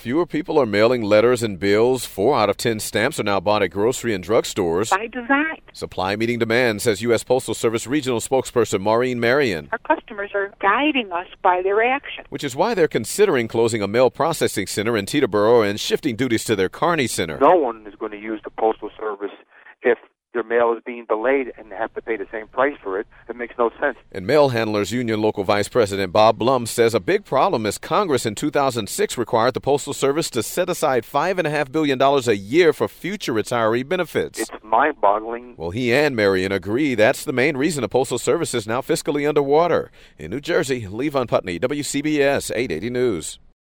Fewer people are mailing letters and bills. 4 out of 10 stamps are now bought at grocery and drugstores. By design. Supply meeting demand, says U.S. Postal Service regional spokesperson Maureen Marion. Our customers are guiding us by their action. Which is why they're considering closing a mail processing center in Teterboro and shifting duties to their Kearney center. No one is going to use the Postal Service if their mail is being delayed and have to pay the same price for it. It makes no sense. And Mail Handlers Union Local Vice President Bob Blum says a big problem is Congress in 2006 required the Postal Service to set aside $5.5 billion a year for future retiree benefits. It's mind-boggling. Well, he and Marion agree that's the main reason the Postal Service is now fiscally underwater. In New Jersey, Levon Putney, WCBS 880 News.